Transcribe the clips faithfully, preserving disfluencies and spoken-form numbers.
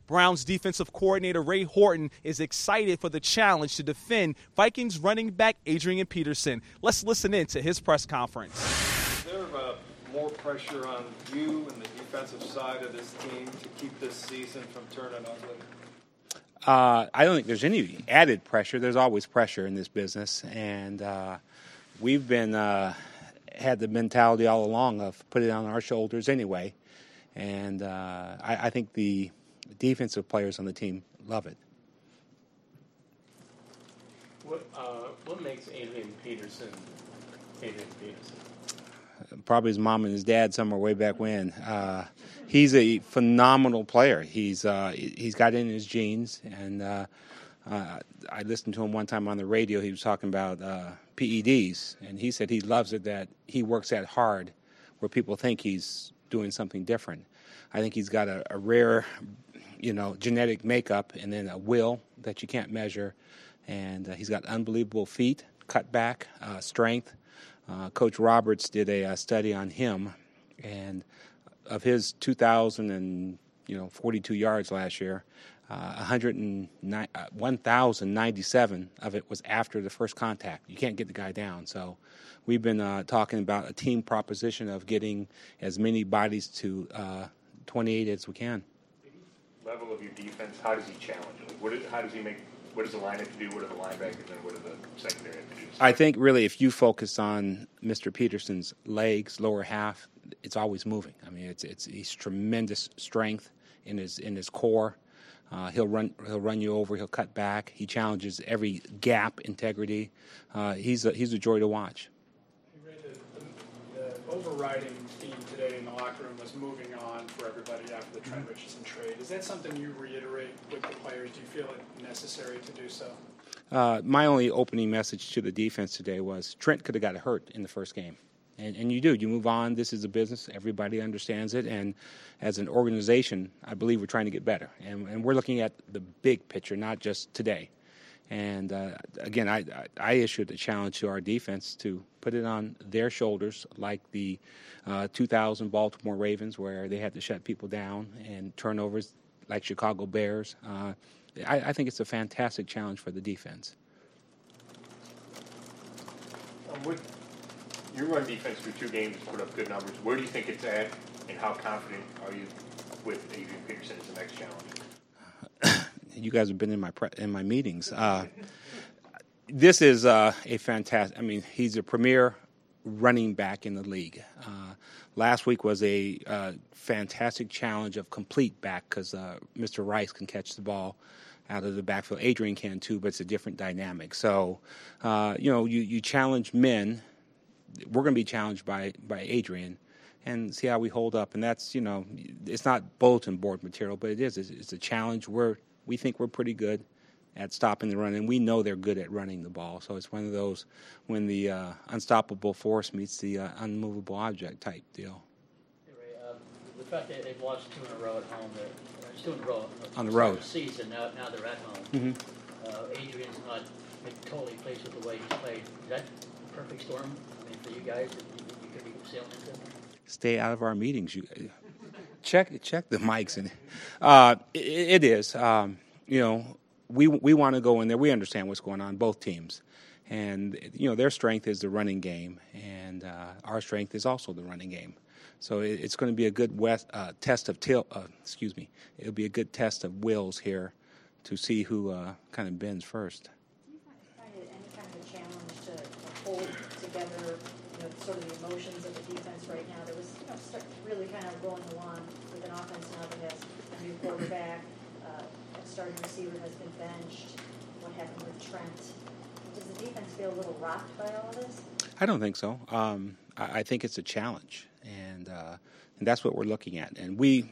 Browns defensive coordinator Ray Horton is excited for the challenge to defend Vikings running back Adrian Peterson. Let's listen in to his press conference. Is there uh, more pressure on you and the defensive side of this team to keep this season from turning ugly? Uh, I don't think there's any added pressure. There's always pressure in this business, and uh, we've been uh, had the mentality all along of put it on our shoulders anyway. And uh, I, I think the defensive players on the team love it. What uh, what makes Adrian Peterson Adrian Peterson? Probably his mom and his dad somewhere way back when. Uh, he's a phenomenal player. He's uh, he's got it in his genes, and uh, uh, I listened to him one time on the radio. He was talking about uh, P E Ds, and he said he loves it that he works that hard, where people think he's doing something different. I think he's got a, a rare, you know, genetic makeup, and then a will that you can't measure, and uh, he's got unbelievable feet, cutback, uh, strength. Uh, Coach Roberts did a, a study on him, and of his two thousand and you know forty-two yards last year, uh, one thousand ninety-seven of it was after the first contact. You can't get the guy down. So we've been uh, talking about a team proposition of getting as many bodies to uh, twenty-eight as we can. Level of your defense, how does he challenge you? What is, how does he make? What does the line have to do? What do the linebackers and what do the secondary have to do? I think really if you focus on Mister Peterson's legs, lower half, it's always moving. I mean, it's it's he's tremendous strength in his in his core. Uh, he'll run he'll run you over. He'll cut back. He challenges every gap, integrity. Uh, he's a, he's a joy to watch. The, the overriding theme today in the locker room was moving on for everybody after the Trent Richardson trade. Is that something you reiterate with the players? Do you feel it necessary to do so? Uh, my only opening message to the defense today was Trent could have got hurt in the first game. And, and you do. You move on. This is a business. Everybody understands it. And as an organization, I believe we're trying to get better. And, and we're looking at the big picture, not just today. And, uh, again, I, I, I issued a challenge to our defense to put it on their shoulders like the uh, two thousand Baltimore Ravens, where they had to shut people down, and turnovers like Chicago Bears. Uh, I, I think it's a fantastic challenge for the defense. Um, what, you run defense through two games, put up good numbers. Where do you think it's at, and how confident are you with Adrian Peterson as the next challenge? You guys have been in my pre- in my meetings. Uh, this is uh, a fantastic. I mean, he's a premier running back in the league. Uh, last week was a uh, fantastic challenge of complete back because uh, Mister Rice can catch the ball out of the backfield. Adrian can too, but it's a different dynamic. So, uh, you know, you, you challenge men. We're going to be challenged by by Adrian, and see how we hold up. And that's, you know, it's not bulletin board material, but it is. It's, it's a challenge. We're we think we're pretty good at stopping the run, and we know they're good at running the ball. So it's one of those when the uh, unstoppable force meets the uh, unmovable object type deal. Hey Ray, uh, the fact that they've lost two in a row at home, uh, two in a row on the road. The season now, now they're at home. Mm-hmm. Uh, Adrian's not totally pleased with the way he's played. Is that a perfect storm? I mean, for you guys, that you, you could be sailing into? Stay out of our meetings. You check check the mics, and uh, it, it is. Um, you know, we we want to go in there. We understand what's going on, both teams, and you know their strength is the running game, and uh, our strength is also the running game. So it, it's going to be a good west, uh, test of til- uh, excuse me. It'll be a good test of wills here to see who uh, kind of bends first. Do you find it any kind of a challenge to, to hold together, you know, sort of the emotions of the defense right now? There was, you know, start really kind of going along with an offense now that has a new quarterback, uh, a starting receiver has been benched. What happened with Trent? Does the defense feel a little rocked by all of this? I don't think so. Um, I, I think it's a challenge, and uh, and that's what we're looking at. And we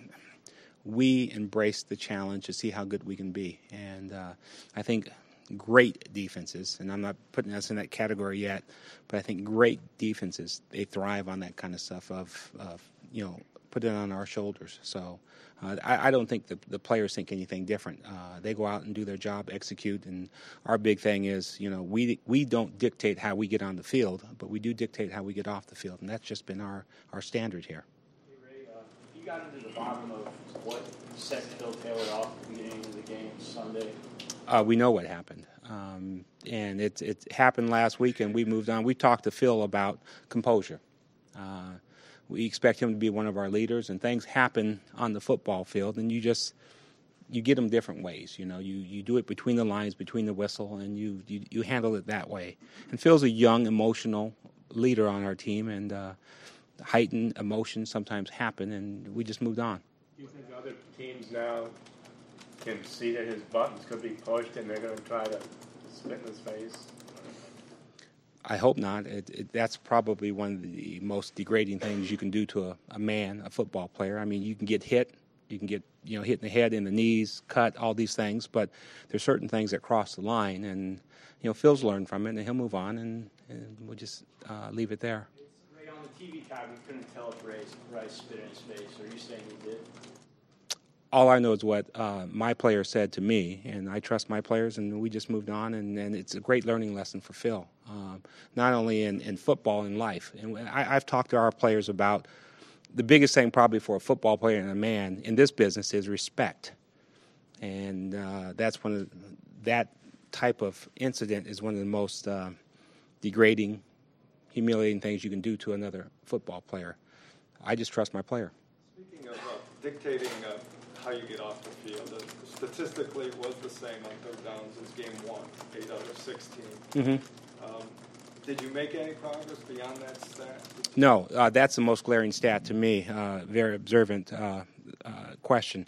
we embrace the challenge to see how good we can be. And uh, I think great defenses, and I'm not putting us in that category yet, but I think great defenses, they thrive on that kind of stuff of, of you know, put it on our shoulders. So uh, I, I don't think the, the players think anything different. Uh, they go out and do their job, execute, and our big thing is, you know, we we don't dictate how we get on the field, but we do dictate how we get off the field, and that's just been our, our standard here. Hey Ray, uh, you gotten to the bottom of what set Phil Taylor off at the beginning of the game Sunday? Uh, we know what happened. Um, and it, it happened last week, and we moved on. We talked to Phil about composure. Uh, we expect him to be one of our leaders, and things happen on the football field, and you just you get them different ways. You know, you, you do it between the lines, between the whistle, and you, you, you handle it that way. And Phil's a young, emotional leader on our team, and uh, heightened emotions sometimes happen, and we just moved on. Do you think other teams now can see that his buttons could be pushed and they're going to try to spit in his face? I hope not. It, it, that's probably one of the most degrading things you can do to a, a man, a football player. I mean, you can get hit, you can get you know hit in the head, in the knees, cut, all these things, but there's certain things that cross the line, and you know Phil's learned from it, and he'll move on, and, and we'll just uh, leave it there. Ray, on the T V cam, we couldn't tell if Ray, Ray spit in his face. Are you saying he did? All I know is what uh, my player said to me, and I trust my players, and we just moved on, and, and it's a great learning lesson for Phil, um, not only in, in football, in life. And I, I've talked to our players about the biggest thing probably for a football player and a man in this business is respect. And uh, that's one of that type of incident is one of the most uh, degrading, humiliating things you can do to another football player. I just trust my player. Speaking of uh, dictating uh, how you get off the field, uh, statistically it was the same on third downs as game one, eight out of sixteen. Mm-hmm. Um, did you make any progress beyond that stat? No, uh, that's the most glaring stat to me. Uh, very observant uh, uh, question.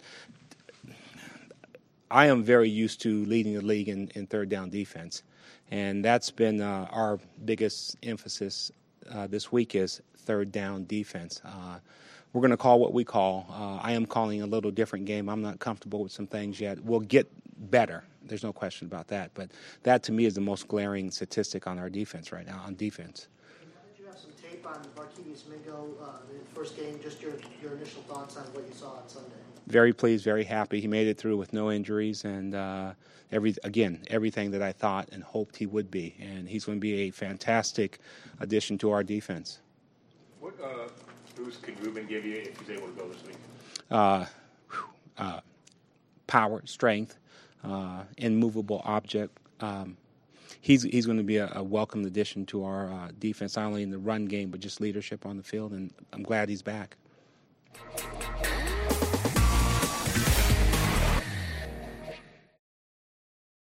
I am very used to leading the league in, in third down defense, and that's been uh, our biggest emphasis uh, this week is third down defense. Uh, we're going to call what we call. Uh, I am calling a little different game. I'm not comfortable with some things yet. We'll get better. There's no question about that. But that, to me, is the most glaring statistic on our defense right now, on defense. Did you have some tape on Barkevius Mingo uh, in the first game? Just your, your initial thoughts on what you saw on Sunday. Very pleased, very happy. He made it through with no injuries, and uh, every again, everything that I thought and hoped he would be. And he's going to be a fantastic addition to our defense. What uh, boost could Ruben give you if he's able to go this week? Uh, uh, power, strength, uh, immovable object. Um, he's he's going to be a, a welcome addition to our uh, defense, not only in the run game but just leadership on the field. And I'm glad he's back.